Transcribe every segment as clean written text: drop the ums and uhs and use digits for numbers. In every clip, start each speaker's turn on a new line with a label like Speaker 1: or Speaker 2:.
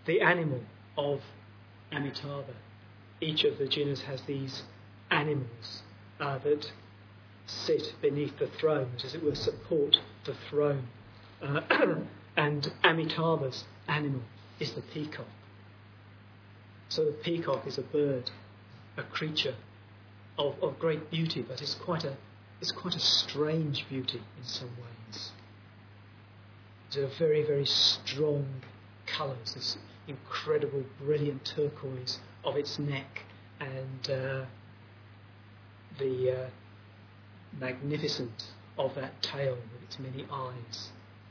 Speaker 1: the animal of Amitabha. Each of the jinas has these animals that sit beneath the throne, as it were, support the throne. And Amitabha's animal is the peacock. So the peacock is a bird, a creature of great beauty, but it's quite a strange beauty in some ways. It's a very, very strong colours, this incredible, brilliant turquoise of its neck, and the magnificence of that tail with its many eyes.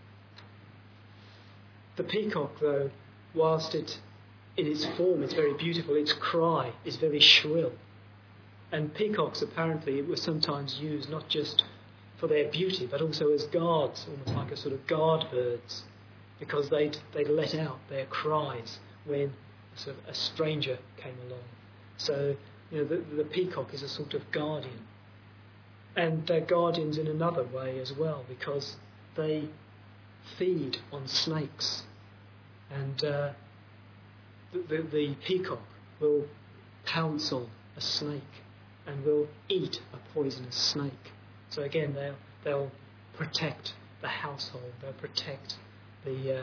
Speaker 1: The peacock, though, whilst in its form is very beautiful, its cry is very shrill. And peacocks apparently were sometimes used not just for their beauty, but also as guards, almost like a sort of guard birds, because they'd let out their cries when sort of a stranger came along. So, the peacock is a sort of guardian. And they're guardians in another way as well, because they feed on snakes. And the peacock will pounce on a snake and will eat a poisonous snake. So again, they'll protect the household. They'll protect the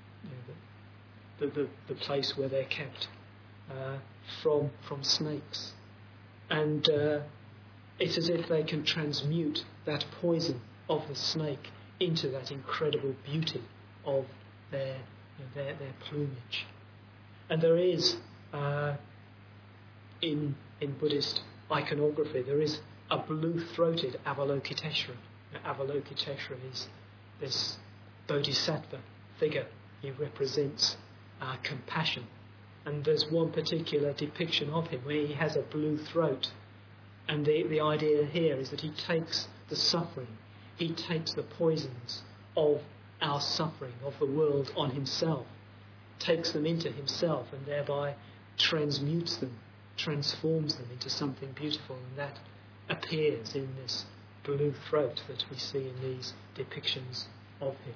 Speaker 1: place where they're kept from snakes. And it's as if they can transmute that poison of the snake into that incredible beauty of their plumage. And there is in Buddhist iconography, there is a blue-throated Avalokiteshvara. Avalokiteshvara is this bodhisattva figure. He represents compassion. And there's one particular depiction of him where he has a blue throat. And the idea here is that he takes the suffering, he takes the poisons of our suffering, of the world, on himself, takes them into himself, and thereby transmutes them, transforms them into something beautiful. And that appears in this blue throat that we see in these depictions of him.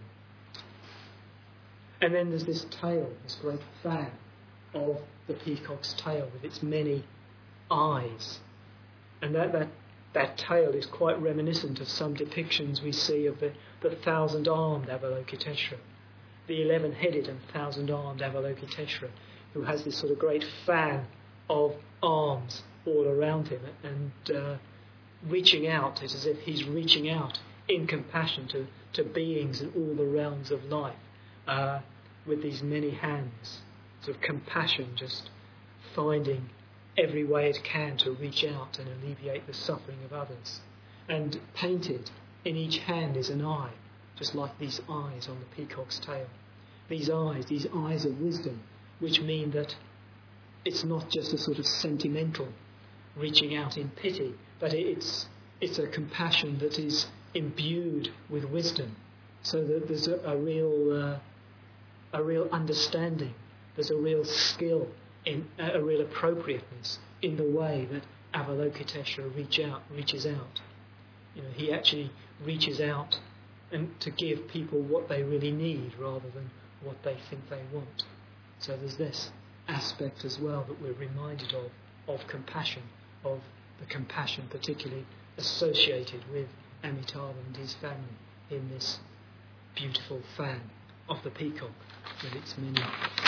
Speaker 1: And then there's this tail, this great fan of the peacock's tail with its many eyes. And that tail is quite reminiscent of some depictions we see of the 1,000-armed Avalokiteshvara, the 11-headed and 1,000-armed Avalokiteshvara, who has this sort of great fan of arms all around him, and reaching out. It's as if he's reaching out in compassion to beings in all the realms of life, with these many hands, sort of compassion, just finding every way it can to reach out and alleviate the suffering of others. And painted in each hand is an eye, just like these eyes on the peacock's tail. These eyes of wisdom, which mean that it's not just a sort of sentimental reaching out in pity, but it's a compassion that is imbued with wisdom, so that there's a real understanding, there's a real skill, in a real appropriateness in the way that Avalokiteshvara reaches out. He actually reaches out and to give people what they really need rather than what they think they want. So there's this aspect as well that we're reminded of compassion, of the compassion particularly associated with Amitabha and his family in this beautiful fan of the peacock with its many